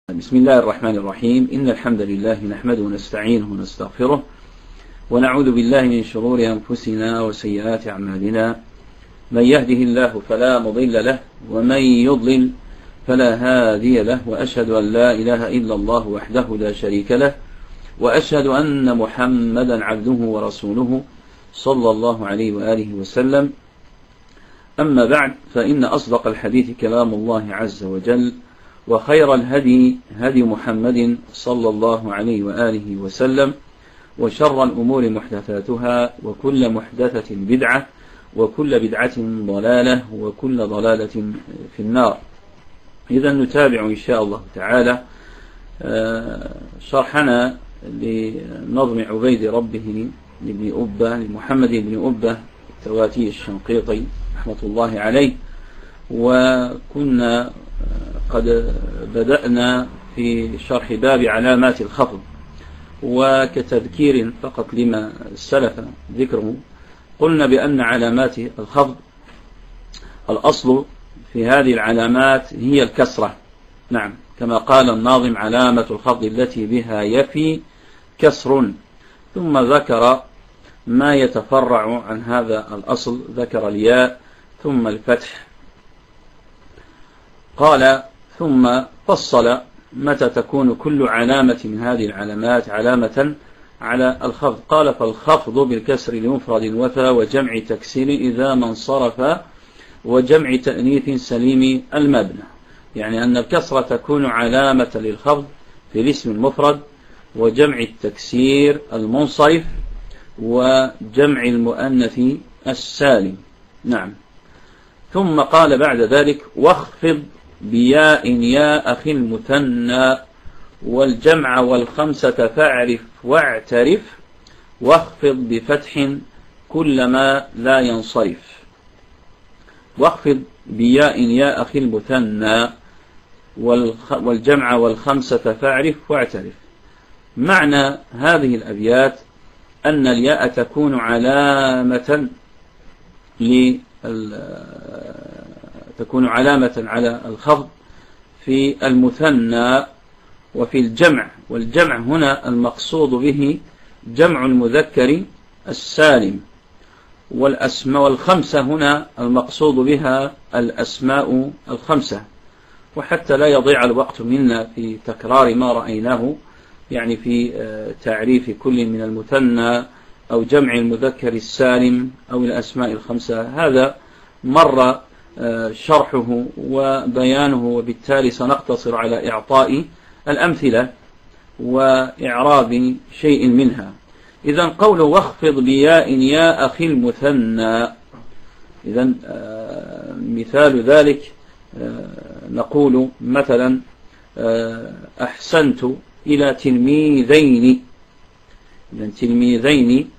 بسم الله الرحمن الرحيم. إن الحمد لله نحمده ونستعينه ونستغفره ونعوذ بالله من شرور أنفسنا وسيئات أعمالنا. من يهده الله فلا مضل له ومن يضلل فلا هادي له، وأشهد أن لا إله إلا الله وحده لا شريك له، وأشهد أن محمدا عبده ورسوله صلى الله عليه وآله وسلم. أما بعد، فإن أصدق الحديث كلام الله عز وجل، وخير الهدي هدي محمد صلى الله عليه وآله وسلم، وشر الأمور محدثاتها، وكل محدثة بدعة، وكل بدعة ضلالة، وكل ضلالة في النار. إذا نتابع إن شاء الله تعالى شرحنا لنظم عبيد ربه لمحمد بن أبة التواتي الشنقيطي رحمة الله عليه. وكنا قد بدأنا في شرح باب علامات الخفض، وكتذكير فقط لما سلف ذكره قلنا بأن علامات الخفض الأصل في هذه العلامات هي الكسرة. نعم، كما قال الناظم: علامة الخفض التي بها يفي كسر. ثم ذكر ما يتفرع عن هذا الأصل، ذكر الياء ثم الفتح. قال: ثم فصل متى تكون كل علامة من هذه العلامات علامة على الخفض. قال: فالخفض بالكسر لمفرد وفى، وجمع تكسير إذا ما انصرف، وجمع تأنيث سليم المبنى. يعني أن الكسرة تكون علامة للخفض في الاسم المفرد، وجمع التكسير المنصرف، وجمع المؤنث السالم. نعم. ثم قال بعد ذلك: واخفض بياء يا أخي المثنى، والجمع والخمسة فاعرف واعترف، واخفض بفتح كلما لا ينصرف. واخفض بياء يا أخي المثنى والجمع والخمسة فاعرف واعترف. معنى هذه الأبيات أن الياء تكون علامة على الخفض في المثنى وفي الجمع. والجمع هنا المقصود به جمع المذكر السالم، والخمسة هنا المقصود بها الأسماء الخمسة. وحتى لا يضيع الوقت منا في تكرار ما رأيناه، يعني في تعريف كل من المثنى أو جمع المذكر السالم أو الأسماء الخمسة، هذا مر شرحه وبيانه، وبالتالي سنقتصر على إعطاء الأمثلة وإعراب شيء منها. إذا قوله: واخفض بياء يا أخي المثنى، إذا مثال ذلك نقول مثلا: أحسنت إلى تلميذين. إذا تلميذين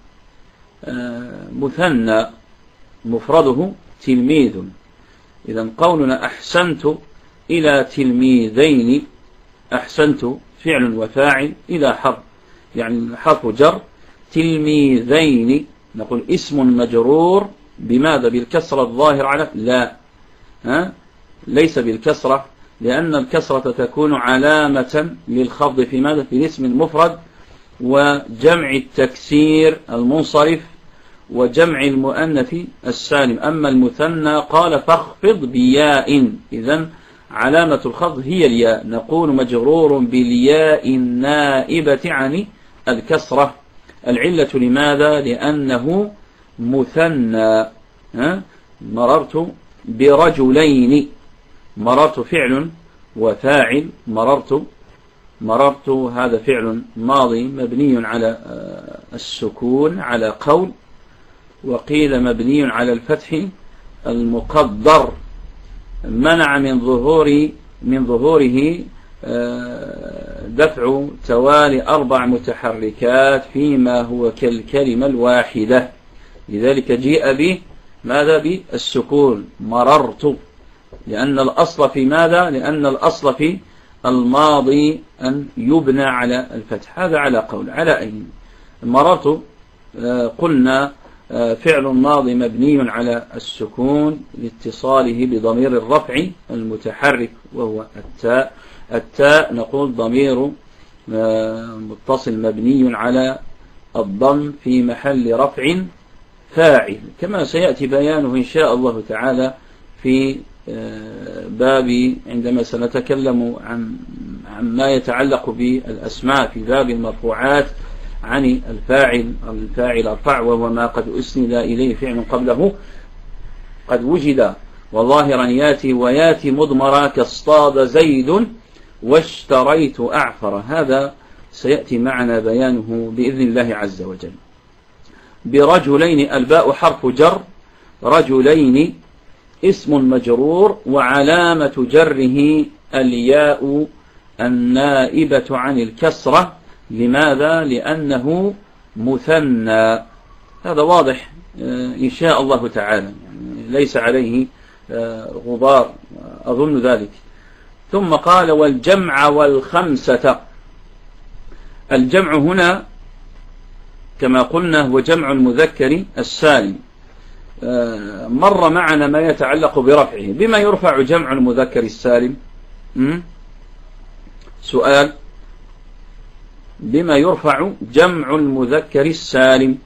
مثنى مفرده تلميذ. إذا قولنا أحسنت إلى تلميذين، أحسنت فعل وفاعل إلى حرف، يعني حرف جر. تلميذين نقول اسم مجرور بماذا؟ بالكسرة الظاهر على لا، ليس بالكسرة، لأن الكسرة تكون علامة للخفض في ماذا؟ في الاسم المفرد، وجمع التكسير المنصرف، وجمع المؤنث السالم. أما المثنى قال: فاخفض بياء. إذن علامة الخفض هي الياء. نقول مجرور بالياء النائبة عن الكسرة. العلة لماذا؟ لأنه مثنى. مررت برجلين، مررت فعل وفاعل، مررت هذا فعل ماضي مبني على السكون على قول، وقيل مبني على الفتح المقدر، منع من ظهوره دفع توالي 4 متحركات فيما هو كالكلمة الواحدة. لذلك جيء به ماذا؟ بالسكون، مررت، لأن الأصل في ماذا؟ لأن الأصل في الماضي أن يبنى على الفتح. هذا على قول. على أي مررت قلنا فعل ماضي مبني على السكون لاتصاله بضمير الرفع المتحرك وهو التاء، التاء نقول ضمير متصل مبني على الضم في محل رفع فاعل، كما سيأتي بيانه إن شاء الله تعالى في باب عندما سنتكلم عن ما يتعلق بالأسماء في باب المرفوعات عن الفاعل ارفع، وهو ما قد أسند إليه فعل قبله قد وجد وظاهرا ياتي وياتي مضمرا كاصطاد زيد واشتريت أعفر. هذا سيأتي معنا بيانه بإذن الله عز وجل. برجلين الباء حرف جر، رجلين اسم مجرور وعلامة جره الياء النائبة عن الكسرة. لماذا؟ لأنه مثنى. هذا واضح إن شاء الله تعالى، يعني ليس عليه غبار أظن ذلك. ثم قال والجمع والخمسة. الجمع هنا كما قلنا هو جمع المذكر السالم. مر معنا ما يتعلق برفعه. بما يرفع جمع المذكر السالم؟ سؤال، بما يرفع جمع المذكر السالم؟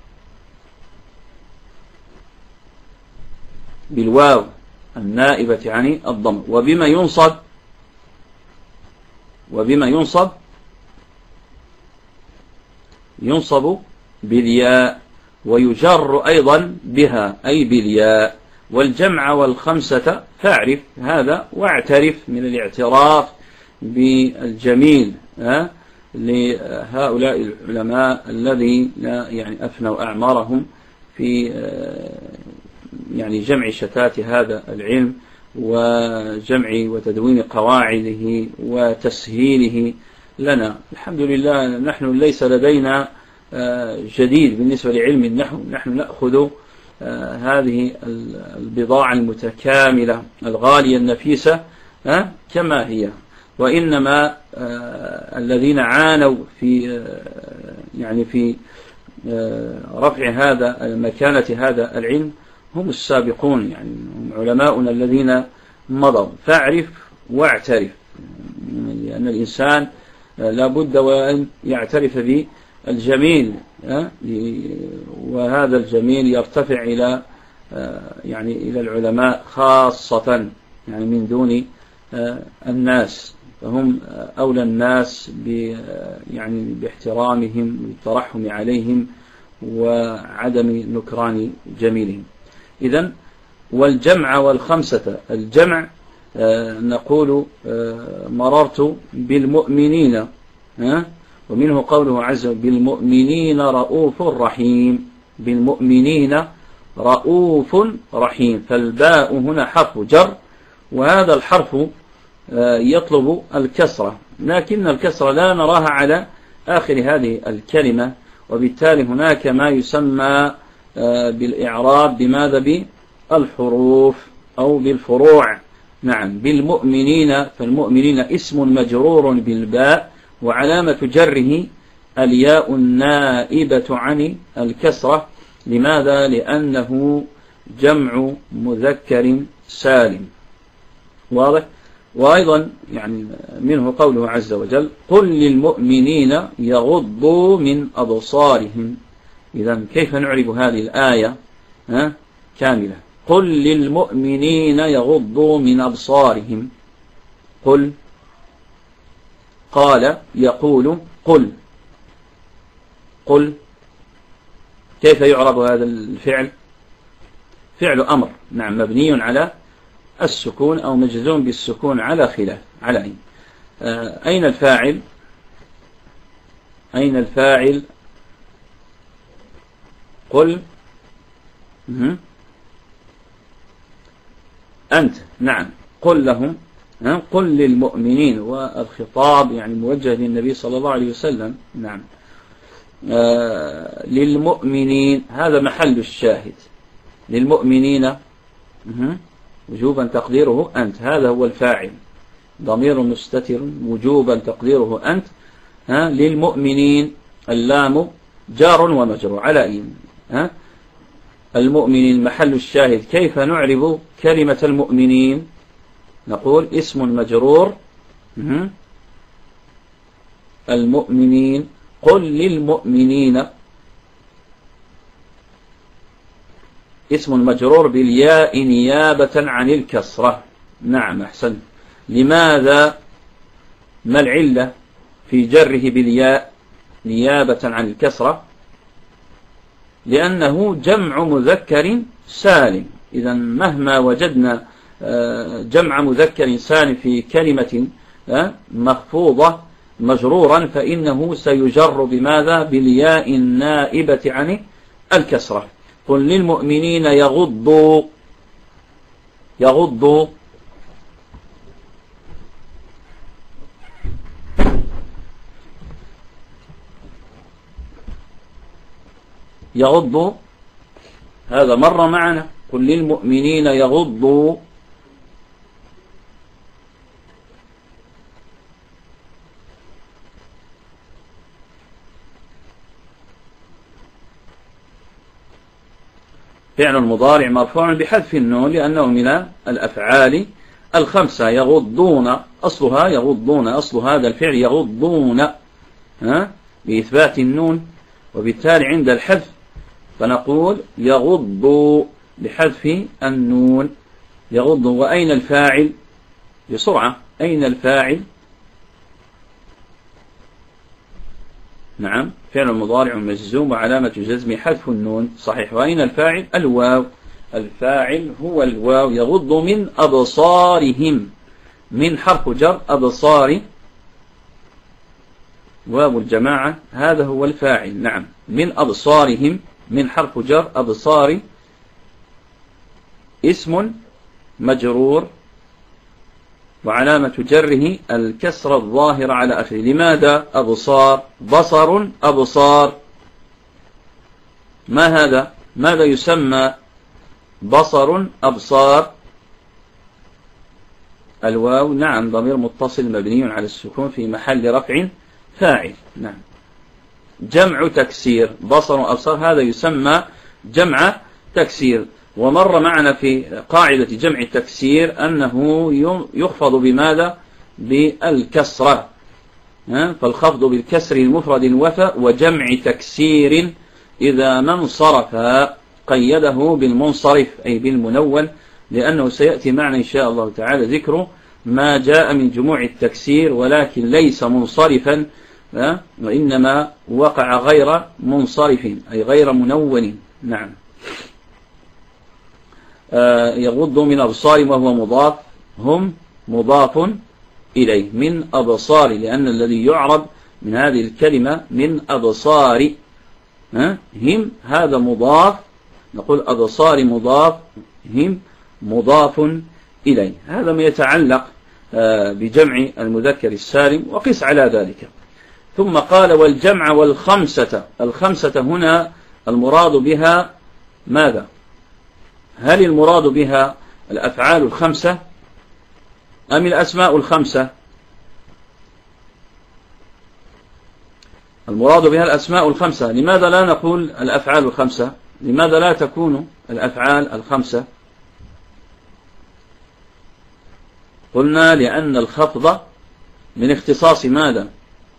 بالواو النائبة عن الضم. وبما ينصب؟ وبما ينصب؟ ينصب بالياء، ويجر أيضا بها أي بالياء. والجمع والخمسة فاعرف هذا واعترف من الاعتراف بالجميل لهؤلاء العلماء الذين يعني أفنوا أعمارهم في يعني جمع شتات هذا العلم وجمع وتدوين قواعده وتسهيله لنا. الحمد لله نحن ليس لدينا جديد بالنسبة لعلم النحو، نحن نأخذ هذه البضاعة المتكاملة الغالية النفيسة كما هي. وإنما الذين عانوا في يعني في رفع هذا مكانة هذا العلم هم السابقون، يعني هم علماؤنا الذين مضوا. فاعرف واعترف، لأن الإنسان لابد وأن يعترف بالجميل، وهذا الجميل يرتفع إلى يعني إلى العلماء خاصة، يعني من دون الناس، فهم أولى الناس يعني باحترامهم والترحم عليهم وعدم نكران جميلهم. إذن والجمع والخمسة. الجمع نقول مررت بالمؤمنين، ومنه قوله عز وجل بالمؤمنين رؤوف رحيم. بالمؤمنين رؤوف رحيم. فالباء هنا حرف جر، وهذا الحرف يطلب الكسرة، لكن الكسرة لا نراها على آخر هذه الكلمة، وبالتالي هناك ما يسمى بالإعراب بماذا؟ بالحروف أو بالفروع. نعم، بالمؤمنين. فالمؤمنين اسم مجرور بالباء وعلامة جره الياء النائبة عن الكسرة. لماذا؟ لأنه جمع مذكر سالم. واضح؟ وأيضا يعني منه قوله عز وجل قل للمؤمنين يغضوا من أبصارهم. إذن كيف نعرب هذه الآية كاملة؟ قل للمؤمنين يغضوا من أبصارهم. قل، قال، يقول، قل. قل كيف يعرب هذا الفعل؟ فعل أمر، نعم، مبني على السكون أو مجزوم بالسكون على خلاف. على أين الفاعل؟ أين الفاعل؟ قل أنت. نعم، قل لهم، قل للمؤمنين، والخطاب يعني موجه للنبي صلى الله عليه وسلم. نعم، للمؤمنين هذا محل الشاهد. للمؤمنين وجوبا تقديره أنت، هذا هو الفاعل، ضمير مستتر وجوبا تقديره أنت. للمؤمنين اللام جار ومجرور على أين؟ المؤمنين محل الشاهد. كيف نعرب كلمة المؤمنين؟ نقول اسم مجرور المؤمنين. قل للمؤمنين اسم مجرور بالياء نيابة عن الكسرة. نعم أحسن. لماذا؟ ما العلة في جره بالياء نيابة عن الكسرة؟ لأنه جمع مذكر سالم. إذا مهما وجدنا جمع مذكر سالم في كلمة مخفوضة مجرورا فإنه سيجر بماذا؟ بالياء النائبة عن الكسرة. قل للمؤمنين يغضوا يغضوا يغضوا، هذا مر معنا. قل للمؤمنين يغضوا. فعل المضارع مرفوع بحذف النون لأنه من الأفعال الخمسة. يغضون أصلها يغضون، أصل هذا الفعل يغضون بإثبات النون، وبالتالي عند الحذف فنقول يغض بحذف النون. يغض. وأين الفاعل؟ بسرعة أين الفاعل؟ نعم فعل المضارع مجزوم وعلامة جزم حذف النون. صحيح. وأين الفاعل؟ الواو. الفاعل هو الواو. يغض من أبصارهم، من حرف جر أبصار واو الجماعة، هذا هو الفاعل. نعم من أبصارهم، من حرف جر أبصار اسم مجرور وعلامة جره الكسر الظاهر على آخره. لماذا أبصار؟ بصر أبصار. ما هذا؟ ماذا يسمى بصر أبصار؟ الواو. نعم ضمير متصل مبني على السكون في محل رفع فاعل. نعم جمع تكسير. بصر أبصار هذا يسمى جمع تكسير. ومر معنا في قاعدة جمع التكسير أنه يخفض بماذا؟ بالكسرة. فالخفض بالكسر المفرد الوفاء. وجمع تكسير إذا ما انصرف قيده بالمنصرف أي بالمنون، لأنه سيأتي معنا إن شاء الله تعالى ذكر ما جاء من جموع التكسير ولكن ليس منصرفا وإنما وقع غير منصرف أي غير منون. نعم. يغض من أبصار وهو مضاف، هم مضاف إليه. من أبصار لأن الذي يعرب من هذه الكلمة من أبصار هم هذا مضاف، نقول أبصار مضاف، هم مضاف إليه. هذا ما يتعلق بجمع المذكر السالم وقس على ذلك. ثم قال والجمع والخمسة. الخمسة هنا المراد بها ماذا؟ هل المراد بها الأفعال الخمسة أم الأسماء الخمسة؟ المراد بها الأسماء الخمسة. لماذا لا نقول الأفعال الخمسة؟ لماذا لا تكون الأفعال الخمسة؟ قلنا لأن الخفض من اختصاص ماذا؟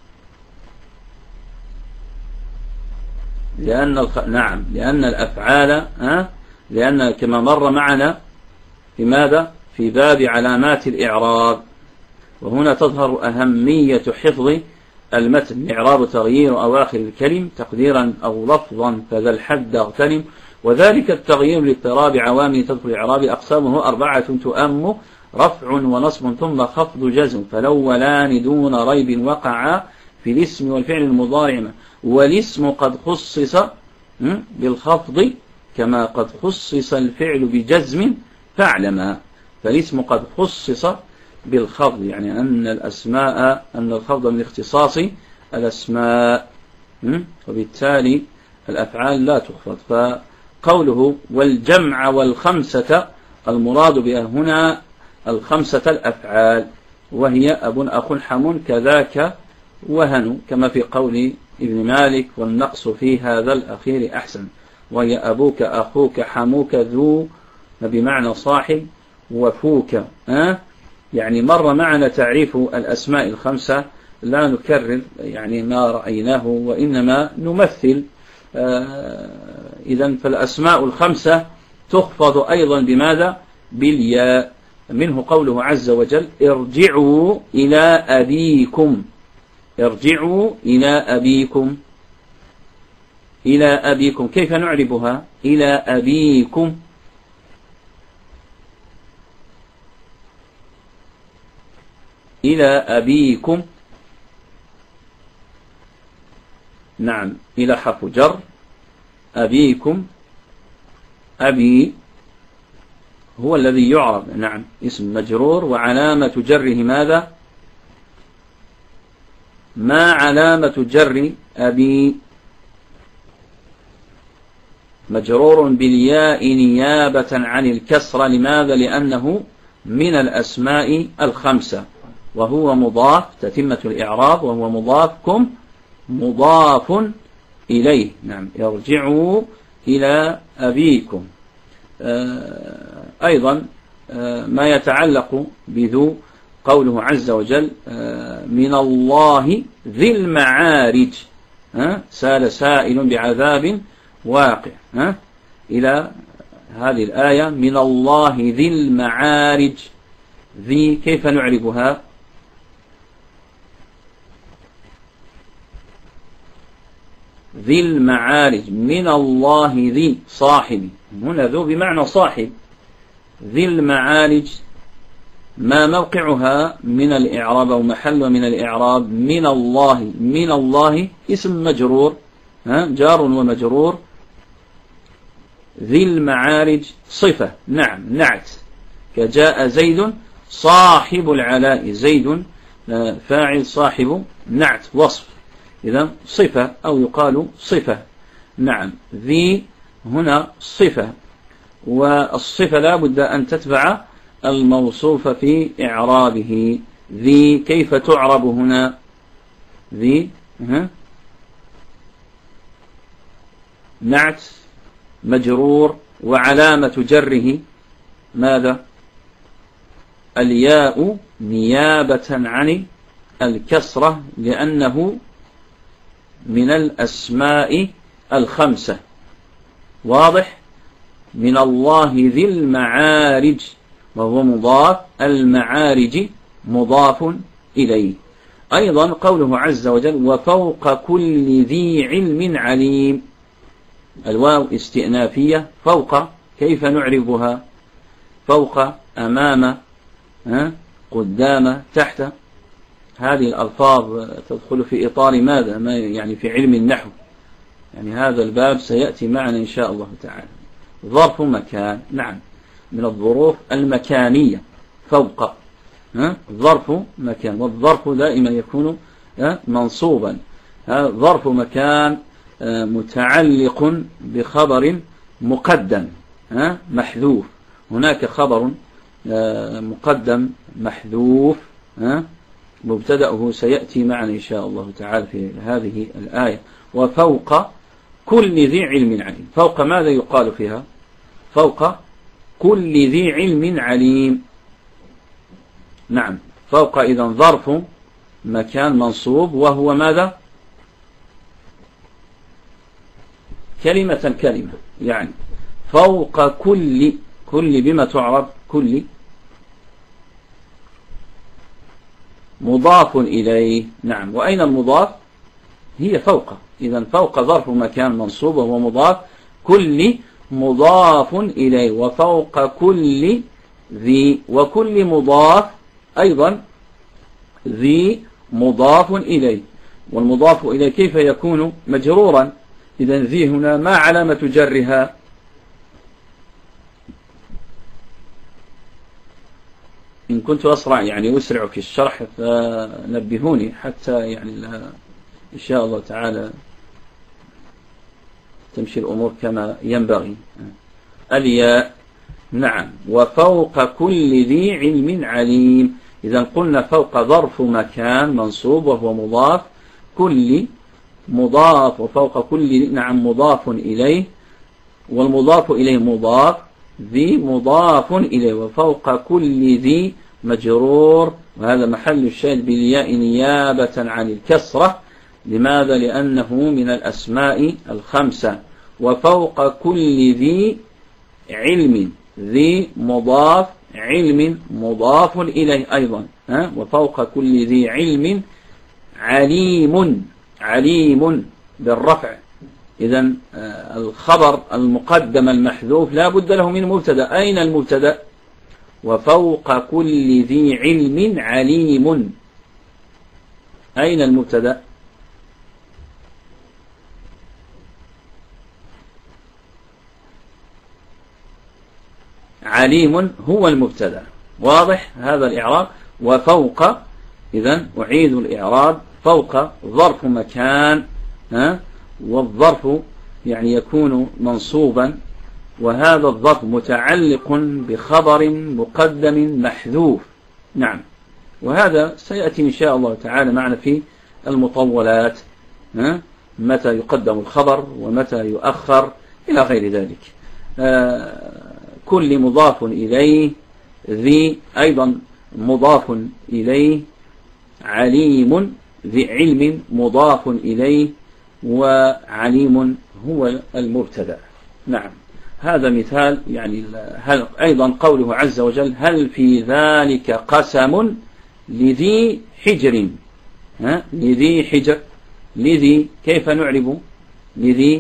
نعم لأن الأفعال لأن كما مر معنا في ماذا؟ في باب علامات الإعراب. وهنا تظهر أهمية حفظ المتن. إعراب تغيير أواخر الكلم تقديرا أو لفظا فذا الحد اغتنم. وذلك التغيير لاضطراب عوامل تدخل الإعراب أقسامه 4 تؤم رفع ونصب ثم خفض جزم. فالأولان دون ريب وقعا في الاسم والفعل المضارع. والاسم قد خصص بالخفض كما قد خصص الفعل بجزم فاعلما. فالاسم قد خصص بالخفض يعني أن الأسماء أن الخفض من اختصاص الأسماء وبالتالي الأفعال لا تخفض. فقوله والجمع والخمسة المراد بها هنا الخمسة الأفعال وهي أب أخ حم كذاك وهن كما في قول ابن مالك والنقص في هذا الأخير أحسن. وهي أبوك أخوك حموك ذو بمعنى صاحب وفوك يعني مر معنا تعريف الأسماء الخمسة، لا نكرر يعني ما رأيناه وإنما نمثل. إذن فالأسماء الخمسة تخفض أيضا بماذا؟ بالياء. منه قوله عز وجل ارجعوا إلى أبيكم، ارجعوا إلى أبيكم، إلى أبيكم كيف نعربها؟ إلى أبيكم، إلى أبيكم. نعم، إلى حرف جر، أبيكم، أبي هو الذي يعرب، نعم، اسم مجرور وعلامة جره ماذا؟ ما علامة جر أبي؟ مجرور بالياء نيابة عن الكسرة. لماذا؟ لأنه من الأسماء الخمسة وهو مضاف، تتمة الإعراب، وهو مضافكم مضاف إليه. نعم، ارجعوا إلى أبيكم. أيضا ما يتعلق بذو، قوله عز وجل من الله ذي المعارج، سال سائل بعذاب واقع، إلى هذه الآية من الله ذي المعارج. ذي كيف نعربها؟ ذي المعارج، من الله ذي صاحب، هنا ذو بمعنى صاحب. ذي المعارج ما موقعها من الإعراب أو محل من الإعراب؟ من الله، من الله اسم مجرور، جار ومجرور. ذي المعارج صفة، نعم، نعت، كجاء زيد صاحب العلاء، زيد فاعل، صاحب نعت وصف، إذا صفة أو يقال صفة. نعم، ذي هنا صفة، والصفة لا بد أن تتبع الموصوف في إعرابه. ذي كيف تعرب هنا؟ ذي نعت مجرور وعلامة جره ماذا؟ الياء نيابة عن الكسرة، لأنه من الأسماء الخمسة. واضح؟ من الله ذي المعارج وهو مضاف، المعارج مضاف إليه. أيضا قوله عز وجل وفوق كل ذي علم عليم، الواو استئنافية. فوق كيف نعربها؟ فوق، أمام، قدام، تحت. هذه الألفاظ تدخل في إطار ماذا؟ ما يعني في علم النحو، يعني هذا الباب سيأتي معنا إن شاء الله تعالى. ظرف مكان، نعم، من الظروف المكانية. فوق ظرف مكان، والظرف دائما يكون منصوبا. ظرف مكان متعلق بخبر مقدم محذوف. هناك خبر مقدم محذوف مبتدأه سيأتي معنا إن شاء الله تعالى في هذه الآية. وفوق كل ذي علم عليم، فوق ماذا يقال فيها؟ فوق كل ذي علم عليم. نعم، فوق إذن ظرف مكان منصوب، وهو ماذا؟ كلمة يعني فوق كل بما تعرب؟ كل مضاف إليه. نعم، وأين المضاف؟ هي فوق. إذن فوق ظرف مكان منصوب وهو مضاف، كل مضاف إليه، وفوق كل ذي، وكل مضاف أيضا ذي مضاف إليه. والمضاف إليه كيف يكون مجرورا؟ إذن ذي هنا ما علامة جرها؟ إن كنت أسرع يعني أسرع في الشرح فنبهوني حتى يعني إن شاء الله تعالى تمشي الأمور كما ينبغي. الياء، نعم، وفوق كل ذي علم عليم. إذا قلنا فوق ظرف مكان منصوب وهو مضاف، كل مضاف، وفوق كل نعم مضاف إليه، والمضاف إليه مضاف، ذي مضاف إليه، وفوق كل ذي مجرور، وهذا محل الشاهد بالياء نيابة عن الكسرة. لماذا؟ لأنه من الأسماء الخمسة. وفوق كل ذي علم، ذي مضاف، علم مضاف إليه أيضا، وفوق كل ذي علم عليم، عليم بالرفع. إذن الخبر المقدم المحذوف لا بد له من مبتدأ. أين المبتدأ؟ وفوق كل ذي علم عليم. أين المبتدأ؟ عليم هو المبتدأ. واضح هذا الإعراب؟ وفوق، إذن أعيد الإعراب. فوق ظرف مكان، والظرف يعني يكون منصوبا، وهذا الظرف متعلق بخبر مقدم محذوف. نعم، وهذا سيأتي إن شاء الله تعالى معنا في المطولات، متى يقدم الخبر ومتى يؤخر إلى غير ذلك. كل مضاف إليه، ذي أيضا مضاف إليه، عليم ذي علم مضاف إليه، وعليم هو المبتدأ. نعم، هذا مثال. يعني هل أيضا قوله عز وجل هل في ذلك قسم لذي حجر، لذي حجر، لذي كيف نعرب لذي؟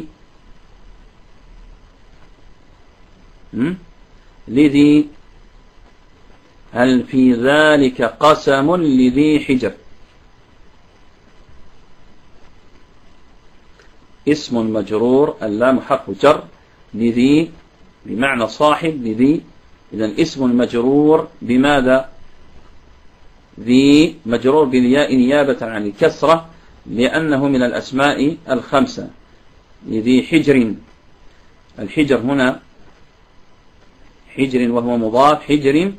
لذي، هل في ذلك قسم لذي حجر؟ اسم مجرور، اللام حرف جر، لذي بمعنى صاحب لذي. إذن اسم مجرور بماذا؟ ذي مجرور بالياء نيابة عن الكسرة، لأنه من الأسماء الخمسة. لذي حجر، الحجر هنا حجر وهو مضاف، حجر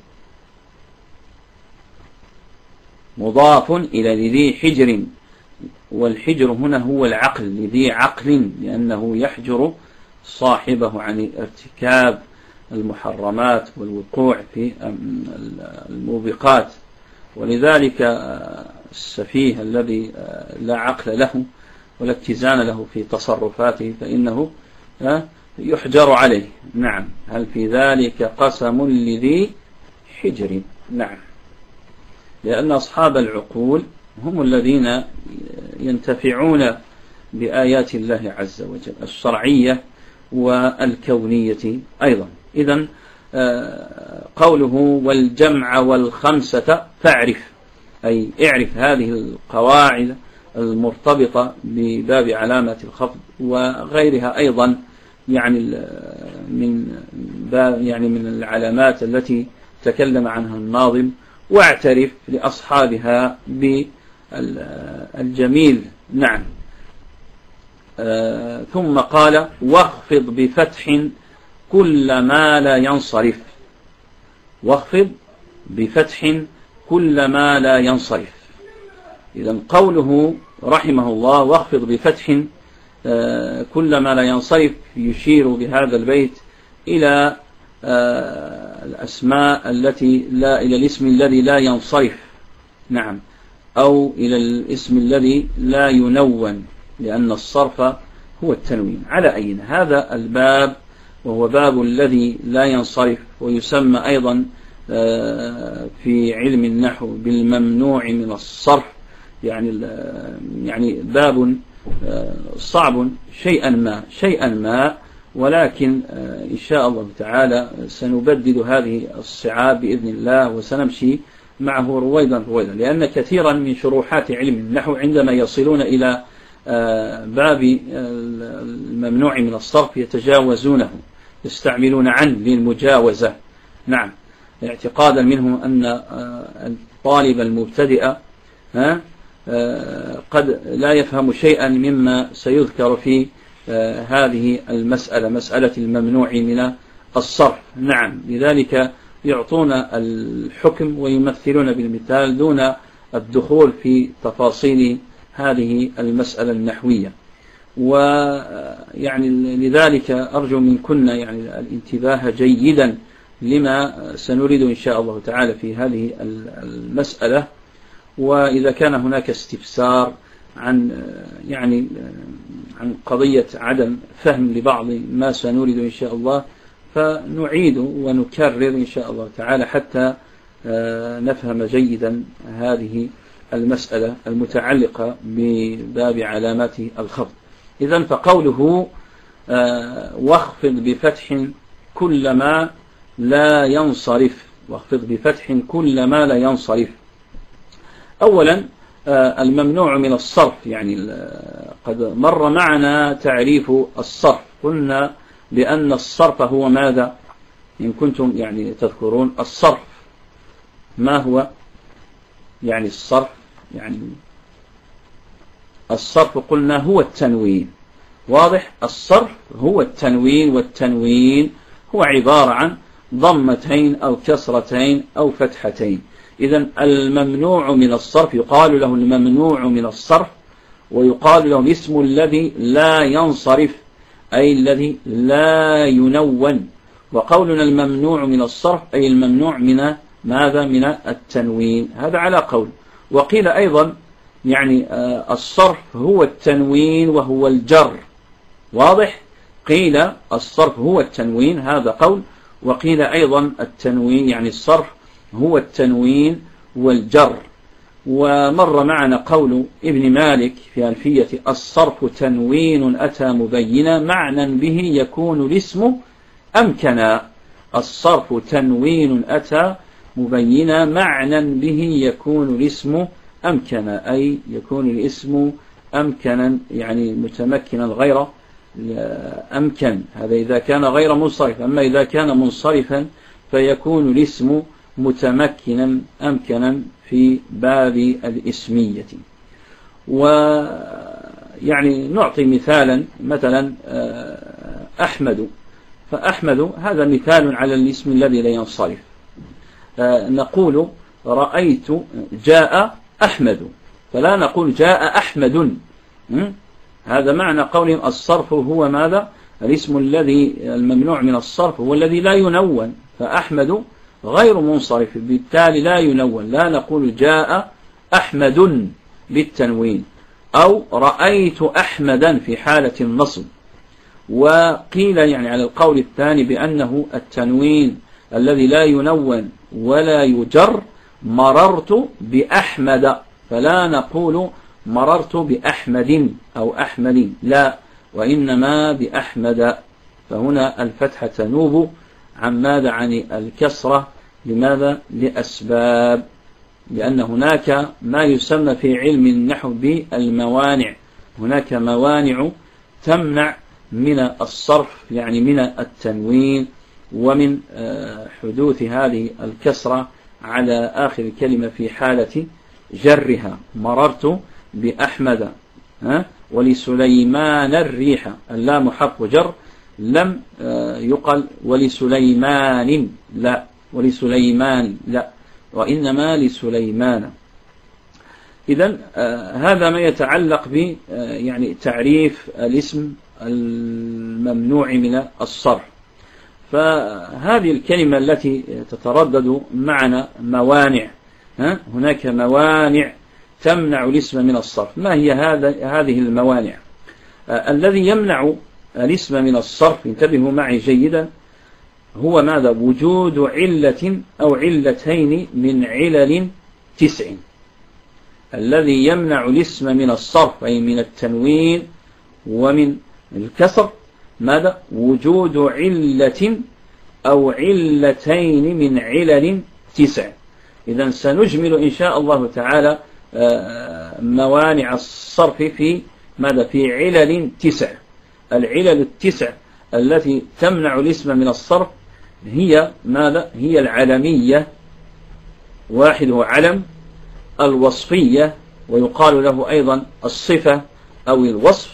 مضاف إلى لذي حجر، والحجر هنا هو العقل، لذي عقل، لأنه يحجر صاحبه عن ارتكاب المحرمات والوقوع في الموبقات. ولذلك السفيه الذي لا عقل له ولا اتزان له في تصرفاته فإنه يحجر عليه. نعم، هل في ذلك قسم لذي حجر؟ نعم، لأن أصحاب العقول هم الذين ينتفعون بآيات الله عز وجل الشرعية والكونية أيضا. إذن قوله والجمع والخمسة فاعرف، أي اعرف هذه القواعد المرتبطة بباب علامة الخفض وغيرها أيضا، يعني من العلامات التي تكلم عنها الناظم، واعترف لأصحابها بالجميل. نعم. ثم قال واخفض بفتح كل ما لا ينصرف، واخفض بفتح كل ما لا ينصرف. إذن قوله رحمه الله واخفض بفتح كل ما لا ينصرف يشير بهذا البيت إلى الأسماء التي إلى الاسم الذي لا ينصرف. نعم، أو إلى الاسم الذي لا ينون، لأن الصرف هو التنوين. على أي هذا الباب وهو باب الذي لا ينصرف، ويسمى أيضا في علم النحو بالممنوع من الصرف، يعني باب صعب شيئا ما، ولكن إن شاء الله تعالى سنبدد هذه الصعاب بإذن الله، وسنمشي معه رويدا رويدا، لأن كثيرا من شروحات علم النحو عندما يصلون إلى باب الممنوع من الصرف يتجاوزونه، يستعملون عنه للمجاوزة. نعم، اعتقادا منهم أن الطالب المبتدئ قد لا يفهم شيئا مما سيذكر في هذه المسألة، مسألة الممنوع من الصرف. نعم، لذلك يعطون الحكم ويمثلون بالمثال دون الدخول في تفاصيل هذه المسألة النحوية. ويعني لذلك أرجو منكن يعني الانتباه جيدا لما سنريد إن شاء الله تعالى في هذه المسألة. وإذا كان هناك استفسار عن عن قضية عدم فهم لبعض ما سنريد إن شاء الله فنعيد ونكرر إن شاء الله تعالى حتى نفهم جيدا هذه المسألة المتعلقة بباب علامات الخفض. إذن فقوله واخفض بفتح كل ما لا ينصرف، واخفض بفتح كل ما لا ينصرف. أولا الممنوع من الصرف، يعني قد مر معنا تعريف الصرف، قلنا بأن الصرف هو ماذا؟ إن كنتم يعني تذكرون الصرف ما هو؟ يعني الصرف، يعني الصرف قلنا هو التنوين، واضح؟ الصرف هو التنوين، والتنوين هو عبارة عن ضمتين أو كسرتين أو فتحتين. إذن الممنوع من الصرف يقال له الممنوع من الصرف، ويقال له الاسم الذي لا ينصرف، أي الذي لا ينون. وقولنا الممنوع من الصرف أي الممنوع من ماذا؟ من التنوين. هذا على قول. وقيل أيضا يعني الصرف هو التنوين وهو الجر، واضح؟ قيل الصرف هو التنوين، هذا قول. وقيل أيضا التنوين يعني الصرف هو التنوين والجر. ومر معنا قول ابن مالك في ألفية: الصرف تنوين أتى مبينا معنى به يكون الاسم أمكنا. الصرف تنوين أتى مبينا معنى به يكون الاسم أمكنا، أي يكون الاسم أمكنا يعني متمكنا غير أمكن. هذا إذا كان غير منصرف. أما إذا كان منصرفا فيكون الاسم متمكنا أمكنا في باب الاسمية. ويعني نعطي مثالا، مثلا أحمد، فأحمد هذا مثال على الاسم الذي لا ينصرف. نقول رأيت جاء أحمد، فلا نقول جاء أحمد. هذا معنى قولهم الصرف هو ماذا؟ الاسم الذي الممنوع من الصرف هو الذي لا ينون، فأحمد غير منصرف بالتالي لا ينون. لا نقول جاء أحمد بالتنوين، أو رأيت أحمدا في حالة النصب. وقيل يعني على القول الثاني بأنه التنوين الذي لا ينون ولا يجر مررت بأحمد، فلا نقول مررت بأحمد أو أحمد، لا، وإنما بأحمد. فهنا الفتحة تنوب عن ماذا؟ عن الكسرة. لماذا؟ لأسباب، لأن هناك ما يسمى في علم النحو بالموانع. هناك موانع تمنع من الصرف، يعني من التنوين، ومن حدوث هذه الكسرة على آخر الكلمة في حالة جرها. مررت بأحمد، ولسليمان الريح، اللام حرف جر، لم يقل ولسليمان، لا، ولسليمان لا، وإنما لسليمان. إذن هذا ما يتعلق ب يعني تعريف الاسم الممنوع من الصرف. فهذه الكلمة التي تتردد معنا موانع، هناك موانع تمنع الاسم من الصرف. ما هي هذه الموانع؟ الذي يمنع الاسم من الصرف، انتبهوا معي جيدا، هو ماذا؟ وجود علة أو علتين من علل 9. الذي يمنع الاسم من الصرف أي من التنوين ومن الكسر ماذا؟ وجود علة أو علتين من علل 9. إذن سنجمل إن شاء الله تعالى موانع الصرف في ماذا؟ في علل 9. العلل 9 التي تمنع الاسم من الصرف هي ماذا؟ هي العلمية، واحد هو علم، الوصفية، ويقال له أيضا الصفة أو الوصف،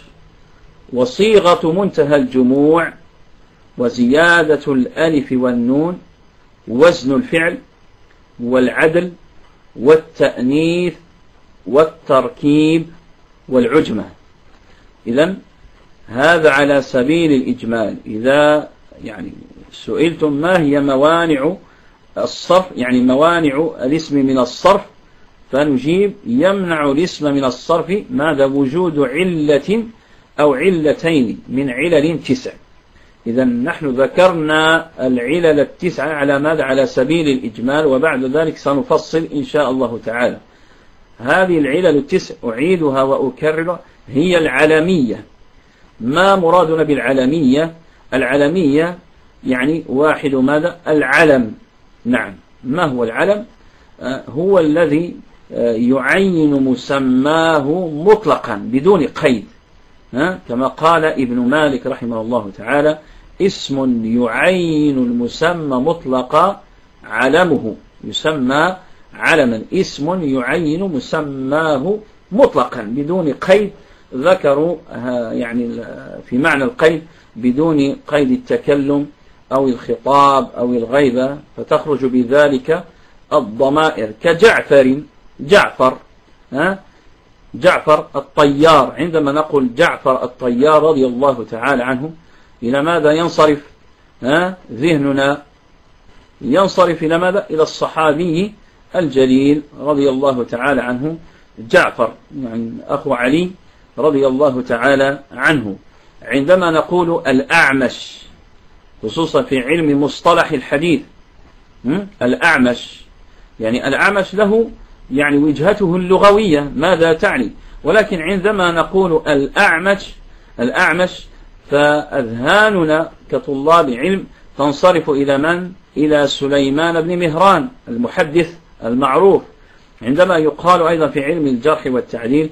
وصيغة منتهى الجموع، وزيادة الألف والنون، وزن الفعل، والعدل، والتأنيث، والتركيب، والعجمة. إذن هذا على سبيل الإجمال. إذا يعني سئلتم ما هي موانع الصرف، يعني موانع الاسم من الصرف، فنجيب يمنع الاسم من الصرف ماذا؟ وجود علة أو علتين من علل 9. إذا نحن ذكرنا العلل 9 على ماذا؟ على سبيل الإجمال، وبعد ذلك سنفصل إن شاء الله تعالى. هذه العلل 9 أعيدها وأكررها، هي العلمية. ما مرادنا بالعلمية؟ العلمية يعني واحد ماذا؟ العلم. نعم. ما هو العلم؟ هو الذي يعين مسماه مطلقا بدون قيد، كما قال ابن مالك رحمه الله تعالى: اسم يعين المسمى مطلقا علمه يسمى علما. اسم يعين مسماه مطلقا بدون قيد، ذكروا يعني في معنى القيد بدون قيد التكلم أو الخطاب أو الغيبة، فتخرج بذلك الضمائر كجعفر. جعفر الطيار، عندما نقول جعفر الطيار رضي الله تعالى عنه، إلى ماذا ينصرف ذهننا؟ ينصرف إلى ماذا؟ إلى الصحابي الجليل رضي الله تعالى عنه جعفر، يعني أخو علي رضي الله تعالى عنه. عندما نقول الأعمش، خصوصا في علم مصطلح الحديث، الأعمش يعني الأعمش له يعني وجهته اللغوية ماذا تعني، ولكن عندما نقول الأعمش فأذهاننا كطلاب علم تنصرف إلى من؟ إلى سليمان بن مهران المحدث المعروف. عندما يقال أيضا في علم الجرح والتعديل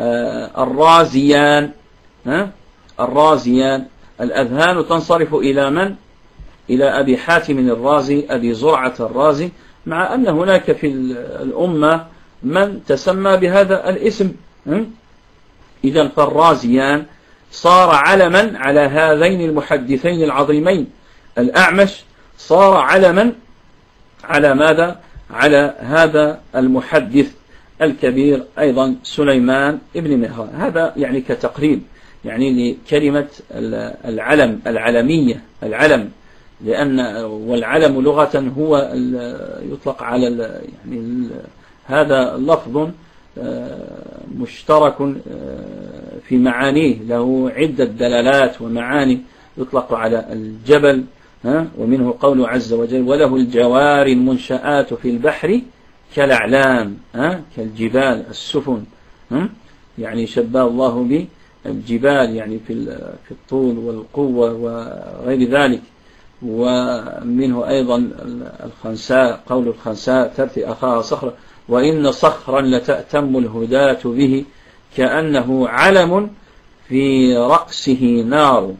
الرازيان، الأذهان تنصرف إلى من؟ إلى أبي حاتم الرازي، أبي زرعة الرازي، مع أن هناك في الأمة من تسمى بهذا الاسم. إذن فالرازيان صار علما على هذين المحدثين العظيمين. الأعمش صار علما على ماذا؟ على هذا المحدث الكبير أيضا سليمان ابن مهران. هذا يعني كتقريب يعني لكلمة العلم، العلمية، العلم، لأن والعلم لغة هو يطلق على يعني هذا لفظ مشترك في معانيه، له عدة دلالات ومعاني، يطلق على الجبل، ومنه قوله عز وجل: وله الجوار المنشآت في البحر كالأعلام، كالجبال، السفن، يعني شبه الله بالجبال يعني في الطول والقوة وغير ذلك. ومنه أيضا الخنساء، قول الخنساء ترثي أخاها صخرة: وإن صخرا لتأتم الهداة به كأنه علم في رأسه نار.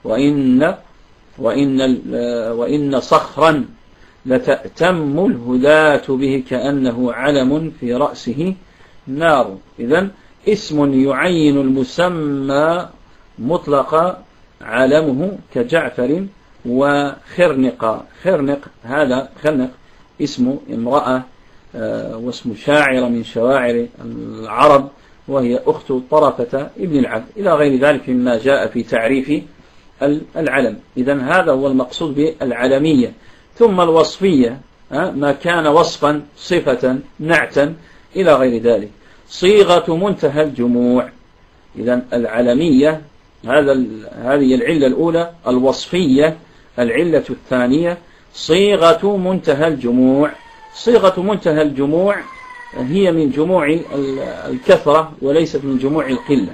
وإن صخرا لتأتم الهداة به كأنه علم في رأسه نار. إذن اسم يعين المسمى مطلق علمه كجعفر وخرنق. هذا خرنق اسم امرأة واسم شاعر من شواعر العرب، وهي أخت طرفة ابن العبد، إلى غير ذلك مما جاء في تعريف العلم. إذن هذا هو المقصود بالعلمية. ثم الوصفية، ما كان وصفا، صفة، نعتا، إلى غير ذلك. صيغة منتهى الجموع. إذن العلمية هذه العلة الأولى. الوصفية العلة الثانية صيغة منتهى الجموع. صيغة منتهى الجموع هي من جموع الكثرة وليست من جموع القلة.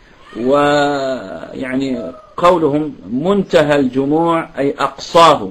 ويعني قولهم منتهى الجموع أي أقصاه،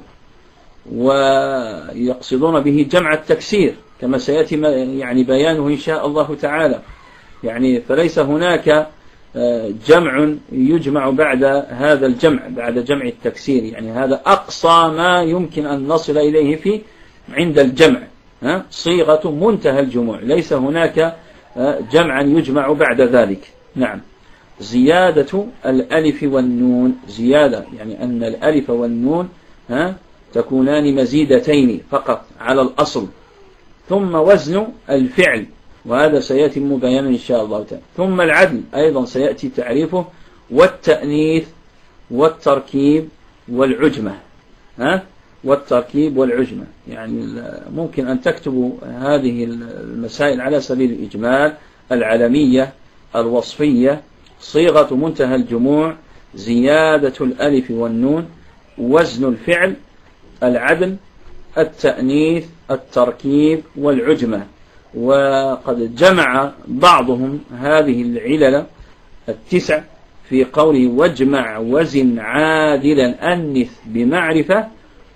ويقصدون به جمع التكسير كما سيأتي يعني بيانه إن شاء الله تعالى. يعني فليس هناك جمع يجمع بعد هذا الجمع، بعد جمع التكسير، يعني هذا أقصى ما يمكن أن نصل إليه عند الجمع. صيغة منتهى الجموع، ليس هناك جمعا يجمع بعد ذلك. نعم. زيادة الألف والنون، زيادة يعني أن الألف والنون تكونان مزيدتين فقط على الأصل. ثم وزن الفعل، وهذا سيتم بيانه إن شاء الله تعالى. ثم العدل أيضا سيأتي تعريفه، والتأنيث والتركيب والعجمة. والتركيب والعجمة. يعني ممكن أن تكتبوا هذه المسائل على سبيل الإجمال: العلمية، الوصفية، صيغة منتهى الجموع، زيادة الألف والنون، وزن الفعل، العدل، التأنيث، التركيب والعجمة. وقد جمع بعضهم هذه العلل 9 في قوله: واجمع وزن عادلا أنث بمعرفة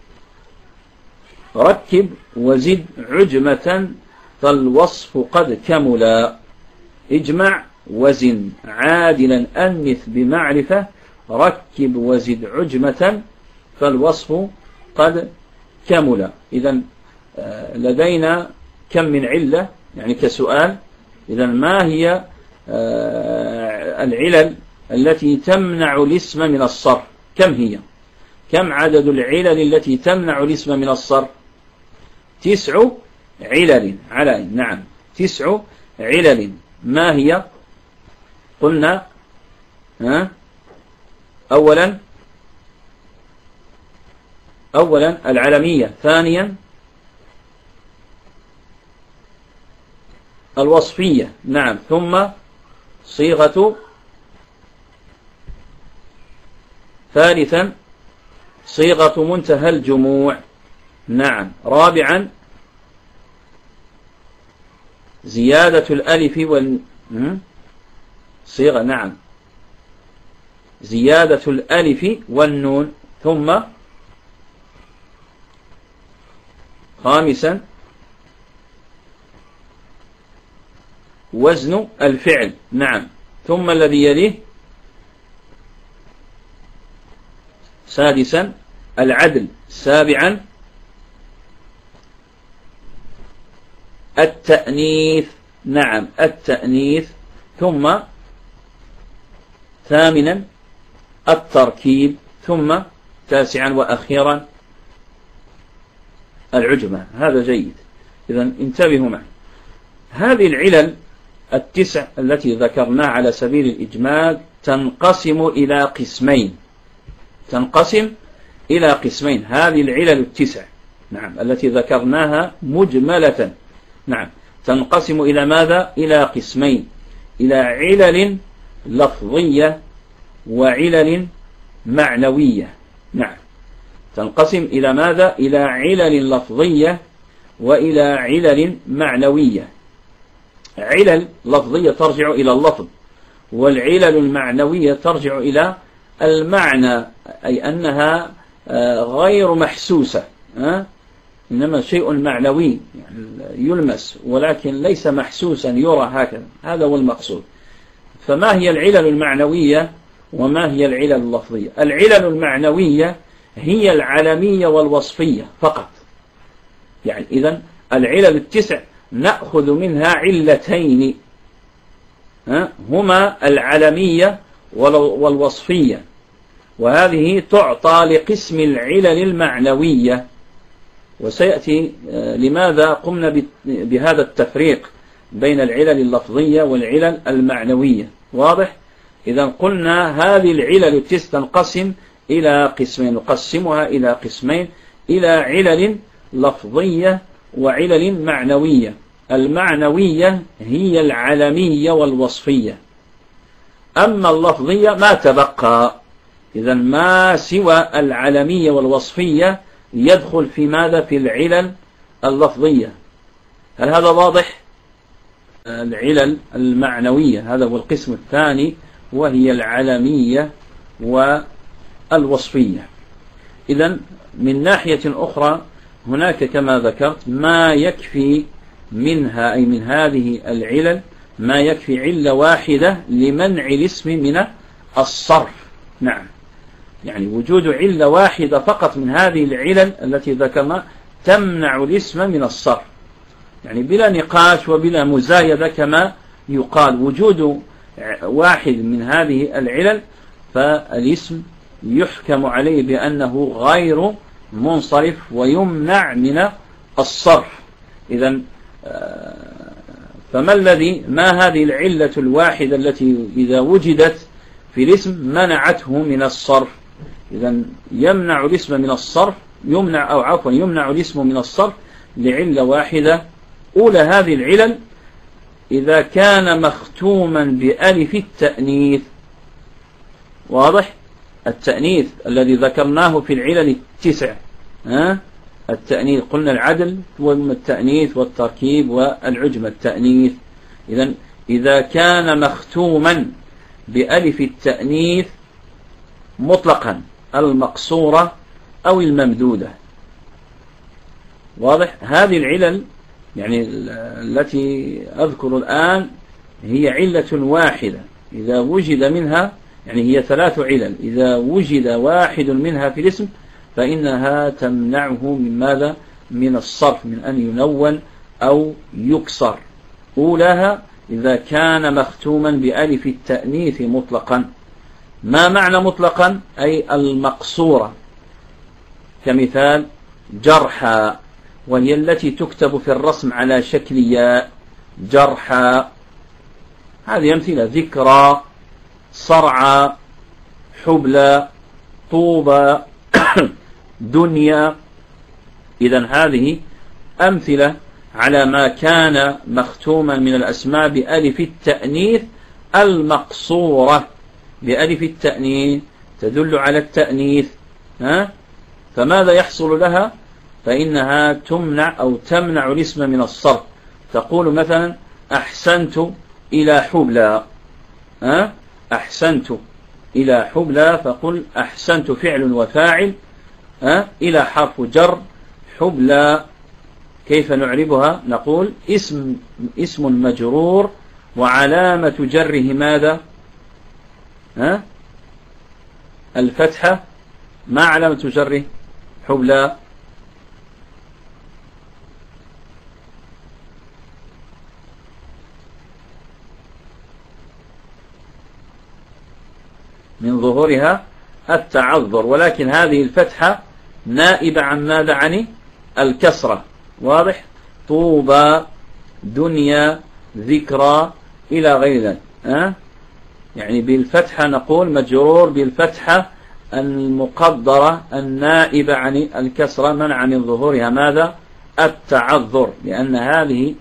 ركب وزد عجمة فالوصف قد كملا. اجمع وزن عادلا أنث بمعرفة ركب وزد عجمة فالوصف قد كملا. إذن لدينا كم من علة، يعني كسؤال. إذن ما هي العلل التي تمنع الاسم من الصرف؟ كم هي؟ كم عدد العلل التي تمنع الاسم من الصرف؟ 9 علل. نعم، 9 علل. ما هي؟ قلنا أولا العلمية، ثانيا الوصفية، نعم، ثم صيغة، ثالثا صيغة منتهى الجموع، نعم، رابعا زيادة الألف صيغة، نعم، زيادة الألف والنون، ثم خامسا وزن الفعل، نعم، ثم الذي يليه سادسا العدل، سابعا التأنيث، نعم، التأنيث، ثم ثامنا التركيب، ثم تاسعا وأخيرا العجمة. هذا جيد. إذن انتبهوا معي. هذه العلل 9 التي ذكرناها على سبيل الإجمال تنقسم إلى قسمين. هذه العلل 9، نعم، التي ذكرناها مجملة، نعم، تنقسم إلى ماذا؟ إلى قسمين: إلى علل لفظية وعلل معنوية. نعم، تنقسم إلى ماذا؟ إلى علل لفظية وإلى علل معنوية. علل لفظية ترجع إلى اللفظ، والعلل المعنوية ترجع إلى المعنى، أي أنها غير محسوسة، إنما شيء معنوي يعني يلمس، ولكن ليس محسوسا يرى هكذا. هذا هو المقصود. فما هي العلل المعنوية وما هي العلل اللفظية؟ العلل المعنوية هي العلمية والوصفية فقط. يعني إذن العلل 9 نأخذ منها علتين، هما العلمية والوصفية، وهذه تعطى لقسم العلل المعنوية. وسيأتي لماذا قمنا بهذا التفريق بين العلل اللفظية والعلل المعنوية. واضح؟ إذا قلنا هذه العلل 9 تنقسم إلى قسمين، نقسمها إلى قسمين: إلى علل لفظية وعلل معنوية. المعنوية هي العلمية والوصفية، أما اللفظية ما تبقى. إذا ما سوى العلمية والوصفية يدخل في ماذا؟ في العلل اللفظية. هل هذا واضح؟ العلل المعنوية هذا هو القسم الثاني، وهي العلمية والوصفية. إذا من ناحية أخرى هناك كما ذكرت ما يكفي منها، أي من هذه العلل ما يكفي علة واحدة لمنع الاسم من الصرف. نعم، يعني وجود علة واحدة فقط من هذه العلل التي ذكرنا تمنع الاسم من الصرف، يعني بلا نقاش وبلا مزايدة كما يقال. وجود واحد من هذه العلل فالاسم يحكم عليه بأنه غير منصرف ويمنع من الصرف. إذا ما هذه العلة الواحدة التي إذا وجدت في الاسم منعته من الصرف؟ إذا يمنع الاسم من الصرف يمنع، أو عفوا يمنع الاسم من الصرف لعلة واحدة. أولى هذه العلل إذا كان مختوما بألف التأنيث. واضح؟ التأنيث الذي ذكرناه في العلل التسع، التأنيث قلنا العدل والتأنيث والتركيب والعجمة التأنيث. إذن إذا كان مختوما بألف التأنيث مطلقا المقصورة أو الممدودة. واضح؟ هذه العلل يعني التي أذكر الآن هي علة واحدة إذا وجد منها، يعني هي 3 علل إذا وجد واحد منها في الاسم فإنها تمنعه من ماذا؟ من الصرف، من أن ينون أو يكسر. أولاها إذا كان مختوما بألف التأنيث مطلقا. ما معنى مطلقا؟ أي المقصورة، كمثال جرحى، وهي التي تكتب في الرسم على شكل ياء، جرحى. هذه أمثلة: ذكرى، صرعى، حبلى، طوبى، دنيا. إذن هذه أمثلة على ما كان مختوما من الأسماء بألف التأنيث المقصورة. بألف التأنيث تدل على التأنيث، فماذا يحصل لها؟ فإنها تمنع أو تمنع الاسم من الصرف. تقول مثلا أحسنت إلى حبلى، أحسنت إلى حبلى، فقل أحسنت فعل وفاعل، إلى حرف جر، حبلى كيف نعربها؟ نقول اسم مجرور وعلامة جره ماذا؟ الفتحة. ما علامة جره حبلى؟ من ظهورها التعذر، ولكن هذه الفتحة نائبة عن ماذا؟ عن الكسرة. واضح؟ طوبى، دنيا، ذكرى، إلى غير ذلك. يعني بالفتحة نقول مجرور بالفتحة المقدرة النائبة عن الكسرة، منع من ظهورها ماذا؟ التعذر، لأن هذه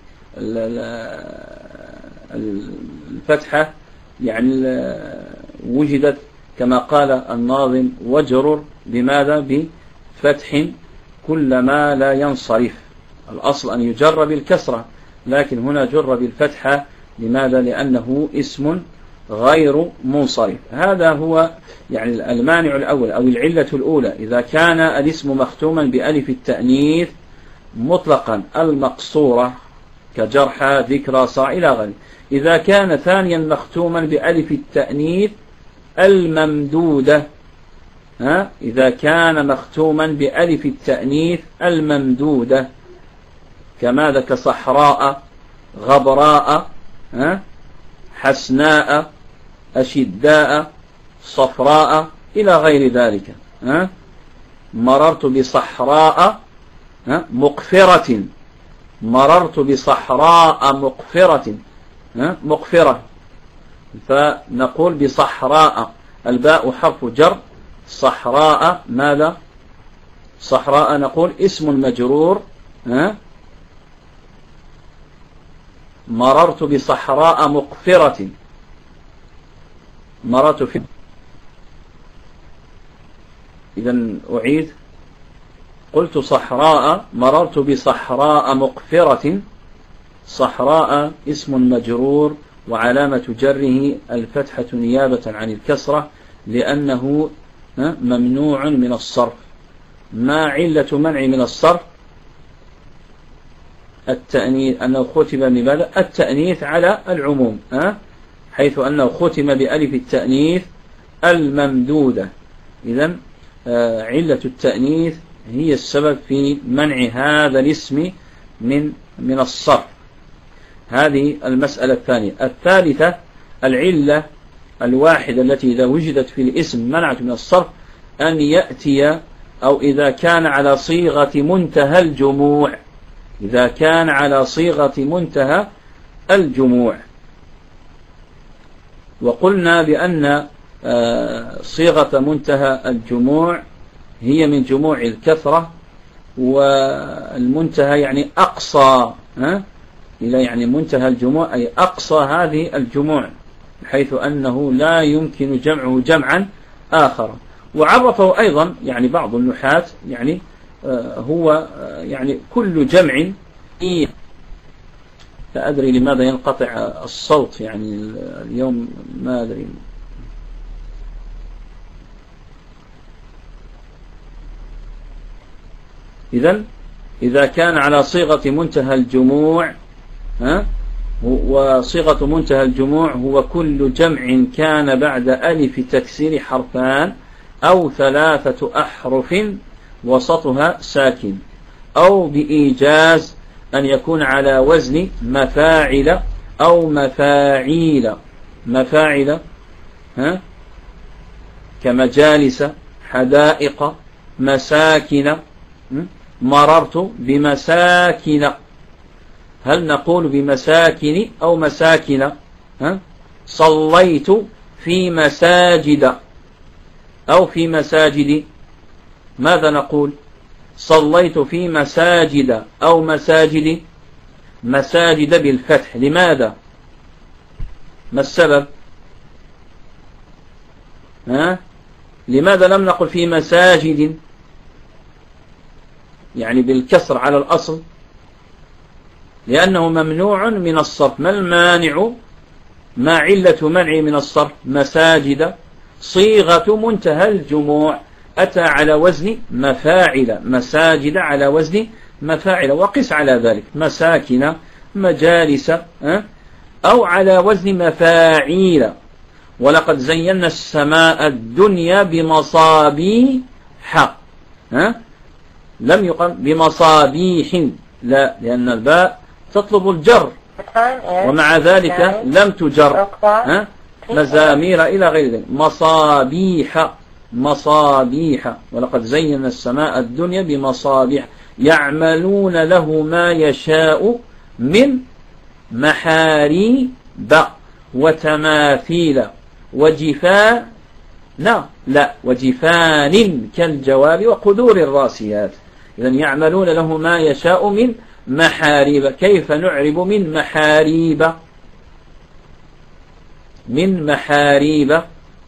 الفتحة يعني وجدت كما قال الناظم: وجرر بماذا؟ بفتح كل ما لا ينصرف. الأصل أن يجر بالكسرة، لكن هنا جر بالفتحة. لماذا؟ لأنه اسم غير منصرف. هذا هو يعني المانع الأول أو العلة الأولى، إذا كان الاسم مختوما بألف التأنيث مطلقا المقصورة كجرحى، ذكرى، صاع، إلى غيره. إذا كان ثانيا مختوما بألف التأنيث الممدودة، إذا كان مختوما بألف التأنيث الممدودة كماذا؟ كصحراء، غبراء، حسناء، أشداء، صفراء، إلى غير ذلك. مررت بصحراء مقفرة، مررت بصحراء مقفرة، مقفرة، فنقول بصحراء، الباء حرف جر، صحراء ماذا؟ صحراء نقول اسم مجرور، مررت بصحراء مقفرة، مررت في. إذن أعيد، قلت صحراء، مررت بصحراء مقفرة، صحراء اسم مجرور وعلامة جره الفتحة نيابة عن الكسرة لأنه ممنوع من الصرف. ما علة منع من الصرف؟ التأنيث، أنه ختم بماذا؟ التأنيث على العموم، حيث أنه ختم بألف التأنيث الممدودة. إذن علة التأنيث هي السبب في منع هذا الاسم من الصرف. هذه المسألة الثانية. الثالثة العلة الواحدة التي إذا وجدت في الاسم منعت من الصرف أن يأتي، أو إذا كان على صيغة منتهى الجموع، إذا كان على صيغة منتهى الجموع. وقلنا بأن صيغة منتهى الجموع هي من جموع الكثرة، والمنتهى يعني أقصى إلى يعني منتهى الجموع أي أقصى هذه الجموع، بحيث أنه لا يمكن جمعه جمعا آخر. وعرفه أيضا يعني بعض النحاة يعني هو يعني كل جمع. لا أدري لماذا ينقطع الصوت يعني اليوم، ما أدري. إذا كان على صيغة منتهى الجموع، وصيغة منتهى الجموع هو كل جمع كان بعد ألف تكسير حرفان أو 3 أحرف وسطها ساكن، أو بإيجاز أن يكون على وزن مفاعل أو مفاعيل. مفاعل كمجالس، حدائق، مساكن. مررت بمساكن. هل نقول بمساكن أو مساكن؟ صليت في مساجد أو في مساجد. ماذا نقول؟ صليت في مساجد أو مساجد. مساجد بالفتح. لماذا؟ ما السبب؟ لماذا لم نقل في مساجد يعني بالكسر على الأصل؟ لأنه ممنوع من الصرف. ما المانع؟ ما علة منع من الصرف؟ مساجد صيغة منتهى الجموع، أتى على وزن مفاعل. مساجد على وزن مفاعل، وقس على ذلك مساكن، مجالس، أو على وزن مفاعيل. ولقد زينا السماء الدنيا بمصابيح. لم يقل بمصابيح، لا، لأن الباء تطلب الجر، ومع ذلك لم تجر. مزامير إلى غير ذلك. مصابيح، مصابيح. ولقد زينا السماء الدنيا بمصابيح يعملون له ما يشاء من محاريب وتماثيل وجفان، لا وجفان كالجواب وقدور الراسيات. إذن يعملون له ما يشاء من محاريب. كيف نعرب من محاريب؟ من محاريب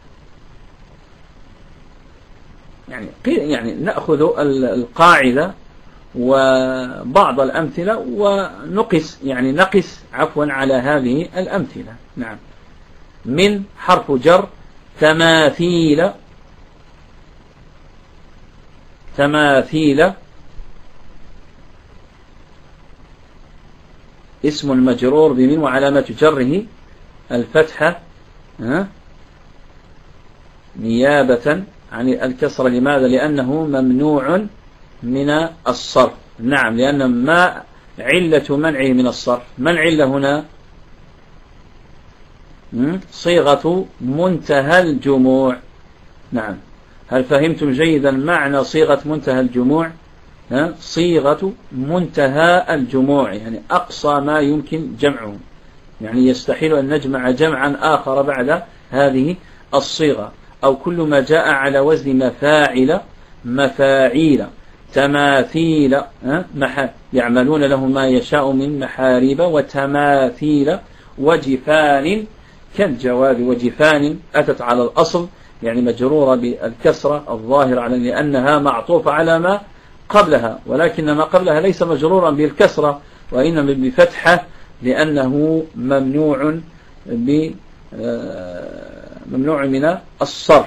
يعني نأخذ القاعدة وبعض الأمثلة ونقس على هذه الأمثلة. نعم. من حرف جر، تماثيل، تماثيل اسم المجرور بمن وعلامة جره الفتحة نيابة عن الكسر. لماذا؟ لأنه ممنوع من الصرف. نعم، لأن ما علة منعه من الصرف؟ ما العلة هنا؟ صيغة منتهى الجموع. نعم. هل فهمتم جيدا معنى صيغة منتهى الجموع؟ صيغة منتهى الجموع يعني أقصى ما يمكن جمعه، يعني يستحيل أن نجمع جمعا آخر بعد هذه الصيغة. أو كل ما جاء على وزن مفاعل، مفاعيل، تماثيل، يعملون له ما يشاء من محاريب وتماثيل وجفان كالجواب. وجفان أتت على الأصل يعني مجرورة بالكسرة الظاهرة على لأنها معطوفة على ما قبلها، ولكن ما قبلها ليس مجرورا بالكسرة وإنما بفتحة، لأنه ممنوع من الصرف.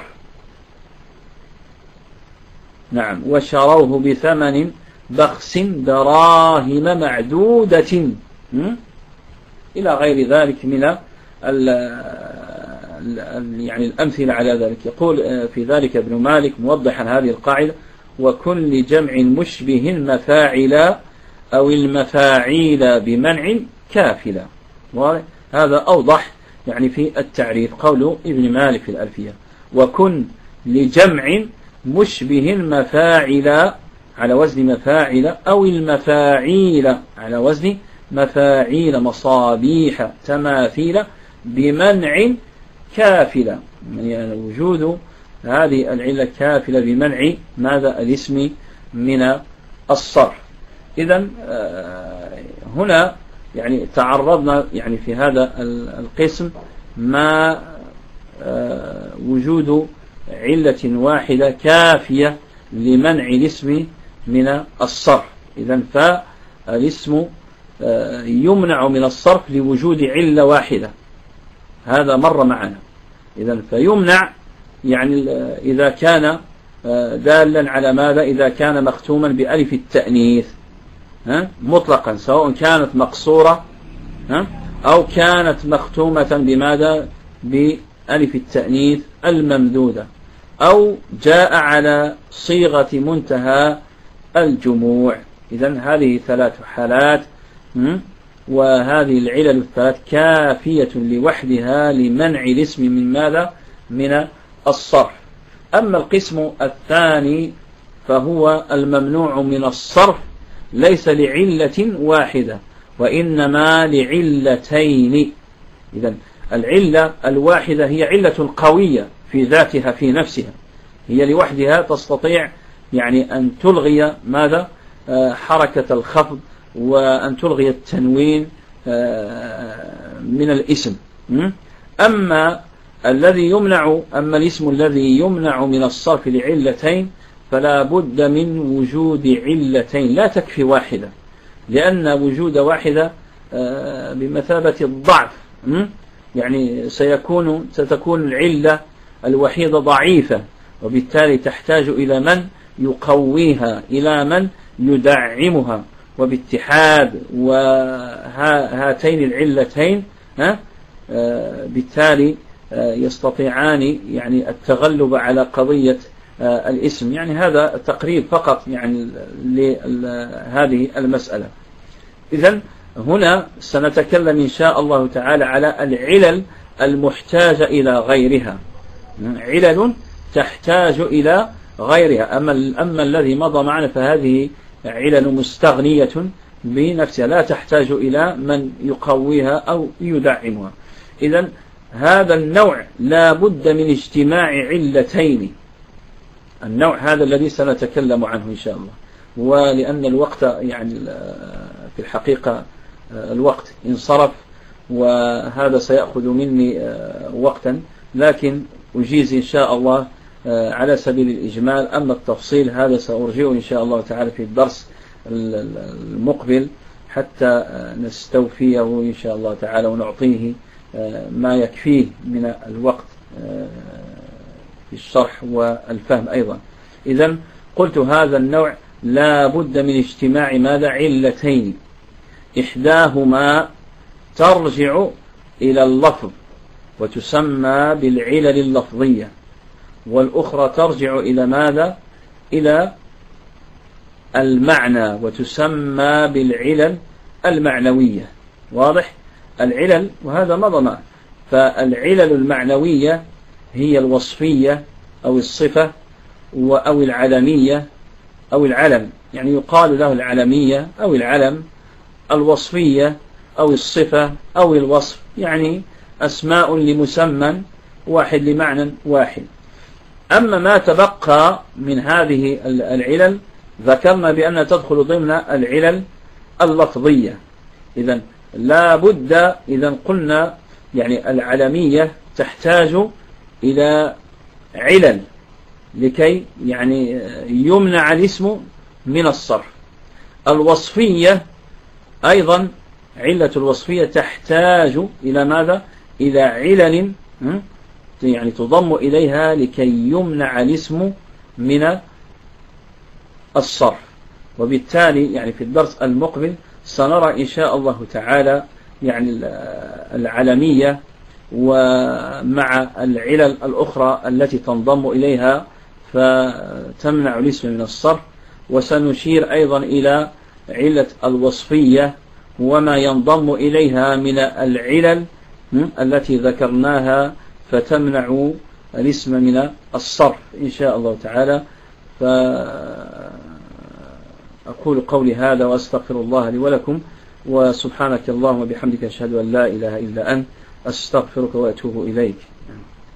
نعم. وشروه بثمن بخس دراهم معدودة إلى غير ذلك من يعني الأمثلة على ذلك. يقول في ذلك ابن مالك موضحا هذه القاعدة: وكل جمع مشبه المفاعل أو المفاعيل بمنع كافلا. وهذا أوضح يعني في التعريف. قول ابن مالك في الألفية: وكن لجمع مشبه المفاعل على وزن مفاعل أو المفاعيل على وزن مفاعيل، مصابيح، تماثيل، بمنع كافلا، يعني وجود هذه العلة كافلة بمنع ماذا الاسم من الصرف. إذن هنا يعني تعرضنا يعني في هذا القسم ما وجود علة واحدة كافية لمنع الاسم من الصرف. إذن فالاسم يمنع من الصرف لوجود علة واحدة، هذا مر معنا. إذن فيمنع يعني إذا كان دالا على ماذا؟ إذا كان مختوما بألف التأنيث مطلقا، سواء كانت مقصورة أو كانت مختومة بماذا؟ بألف التأنيث الممدودة، أو جاء على صيغة منتهى الجموع. إذن هذه ثلاث حالات، وهذه العلل الثلاث كافية لوحدها لمنع الاسم من ماذا؟ من الصرف. أما القسم الثاني فهو الممنوع من الصرف ليس لعلة واحدة وإنما لعلتين. إذن العلة الواحدة هي علة قوية في ذاتها في نفسها، هي لوحدها تستطيع يعني أن تلغي ماذا؟ حركة الخفض، وأن تلغي التنوين من الاسم. أما الاسم الذي يمنع من الصرف لعلتين فلا بد من وجود علتين، لا تكفي واحدة، لأن وجود واحدة بمثابة الضعف، يعني ستكون العلة الوحيدة ضعيفة، وبالتالي تحتاج إلى من يقويها، إلى من يدعمها. وباتحاد وهاتين العلتين بالتالي يستطيعان يعني التغلب على قضية الاسم. يعني هذا تقريب فقط يعني لهذه المسألة. إذن هنا سنتكلم إن شاء الله تعالى على العلل المحتاجة إلى غيرها، علل تحتاج إلى غيرها. أما الذي مضى معنا فهذه علل مستغنية بنفسها، لا تحتاج إلى من يقويها أو يدعمها. إذن هذا النوع لا بد من اجتماع علتين، النوع هذا الذي سنتكلم عنه إن شاء الله. ولأن الوقت يعني في الحقيقة الوقت انصرف، وهذا سيأخذ مني وقتا، لكن أجيز إن شاء الله على سبيل الإجمال. أما التفصيل هذا سأرجعه إن شاء الله تعالى في الدرس المقبل حتى نستوفيه إن شاء الله تعالى ونعطيه ما يكفيه من الوقت في الشرح والفهم أيضا. إذن قلت هذا النوع لا بد من اجتماع ماذا؟ علتين، إحداهما ترجع إلى اللفظ وتسمى بالعلل اللفظية، والأخرى ترجع إلى ماذا؟ إلى المعنى وتسمى بالعلل المعنوية. واضح؟ العلل، وهذا مضمع. فالعلل المعنوية هي الوصفية أو الصفة أو العلمية أو العلم، يعني يقال له العلمية أو العلم، الوصفية أو الصفة أو الوصف، يعني أسماء لمسمى واحد لمعنى واحد. أما ما تبقى من هذه العلل ذكرنا بأن تدخل ضمن العلل اللفظية. إذن لا بد، إذن قلنا يعني العلمية تحتاج إلى علل لكي يعني يمنع الاسم من الصرف. الوصفية أيضا، علة الوصفية تحتاج إلى ماذا؟ إلى علل يعني تضم إليها لكي يمنع الاسم من الصرف. وبالتالي يعني في الدرس المقبل سنرى إن شاء الله تعالى يعني العلمية ومع العلل الأخرى التي تنضم إليها فتمنع الاسم من الصرف. وسنشير أيضا إلى علة الوصفية وما ينضم إليها من العلل التي ذكرناها فتمنع الاسم من الصرف إن شاء الله تعالى. فأقول قولي هذا وأستغفر الله لي ولكم، وسبحانك اللهم وبحمدك أشهد أن لا إله إلا أنت، أستغفرك وأتوب إليك.